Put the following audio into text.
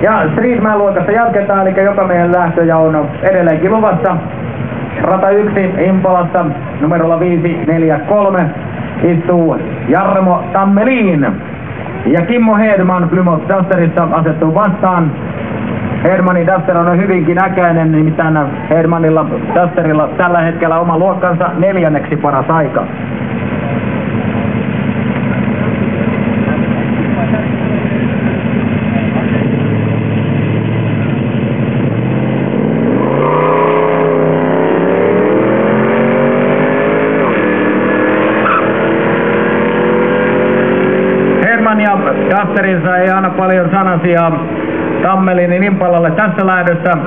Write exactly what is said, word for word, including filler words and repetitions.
Ja Streetman luokassa jatketaan, eli joka meidän lähtöjä on edelleenkin luvassa. Rata yksi Impalassa numerolla viisi neljä kolme istuu Jarmo Tammelin. Ja Kimmo Hedman Plymouth Dusterissa asettuu vastaan. Hedmanin Duster on hyvinkin äkäinen, nimittäin Hedmanilla Dusterilla tällä hetkellä oma luokkansa neljänneksi paras aika. Ja Dusterinsa ei anna paljon sanasia Tammelinin Impalalle tässä lähdössä.